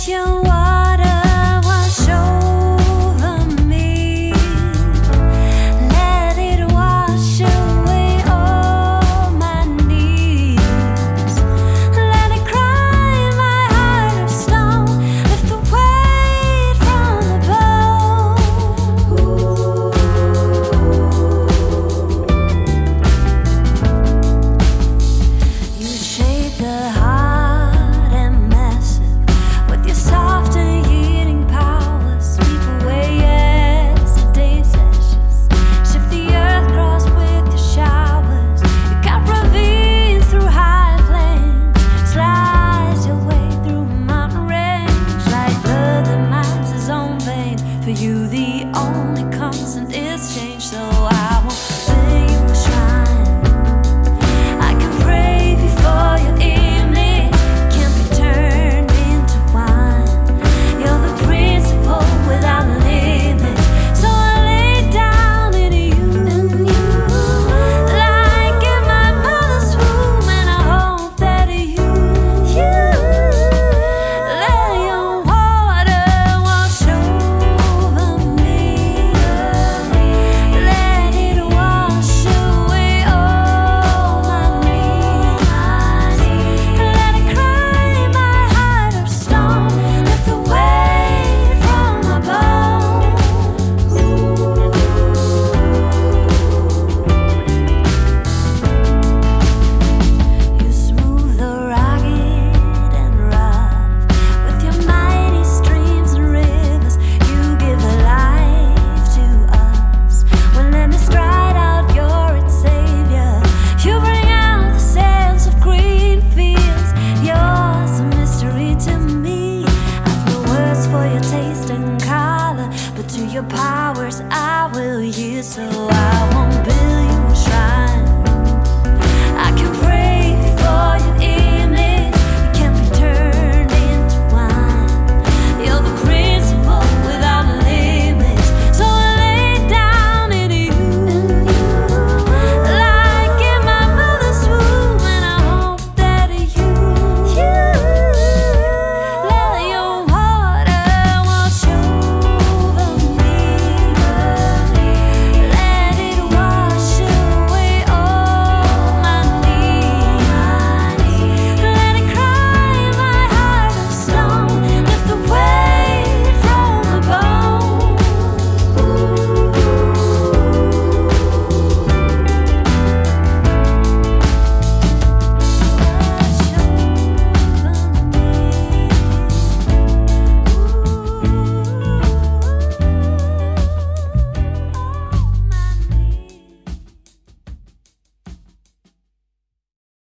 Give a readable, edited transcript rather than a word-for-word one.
your water wash over me. Let it wash away all my needs. Let it cry my heart of stone. Lift the weight from above. You shape the heart for you, the only constant is change, so I won't build you a shrine. I can pray before your evening, can't be turned into wine. You're the principle without limits, so I lay down in you, like in my mother's womb, and I hope that you let your water wash over me. Let it wash away all my needs. Let it cry my heart of stone. Lift the weight from above. You smooth the rugged and rough with your mighty streams and rivers. You give life to us. When endless dried out, you're its savior. You bring out the sense of green fields. You're a mystery to me. I've no words for your taste and color, but to your powers I will yield, so I won't be